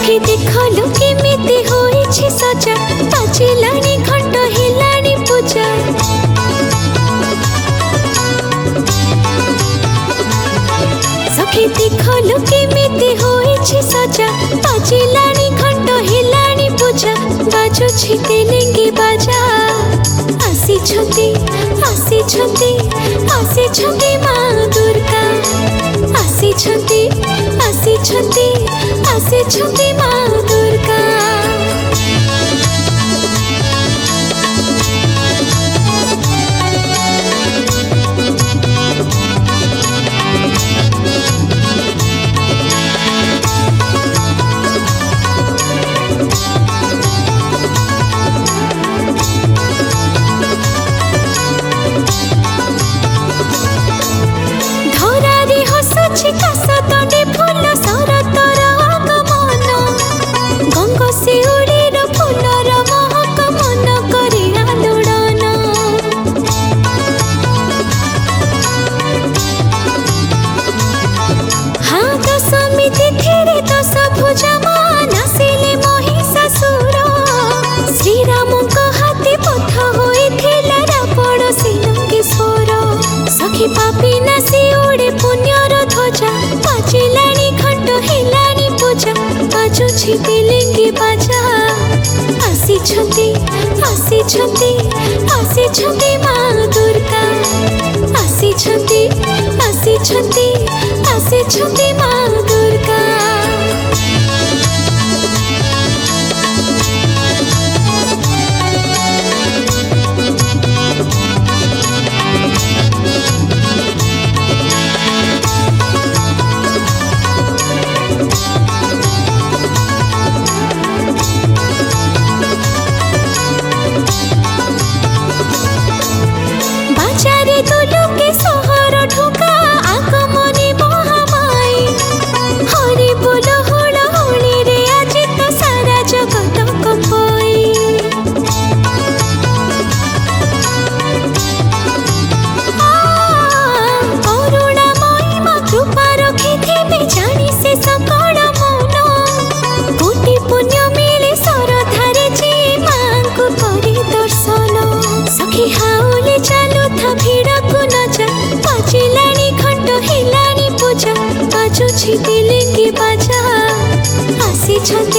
सखी देखलु केमिति होइछि सजा बाजिलानी घंट हिलानी पूजा सखी देखलु केमिति होइछि सजा बाजिलानी घंट हिलानी पूजा बाजुछि तेलिंगी बाजा आसी छंती माँ दुर्गा आसी छंती माँ दुर्गा। सखी पापी नासी उड़े पुण्यर ध्वजा बाजिलानी घंट हिलानी पूजा बाजुछि तेलिंगी बाजा आसी छंती माँ दुर्गा आसी छंती माँ दुर्गा। तेलिंगी बाजा आसी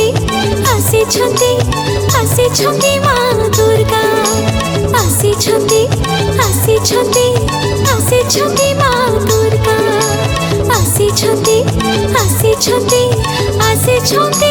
छंती माँ दुर्गा आसी छंती माँ दुर्गा आसी छंती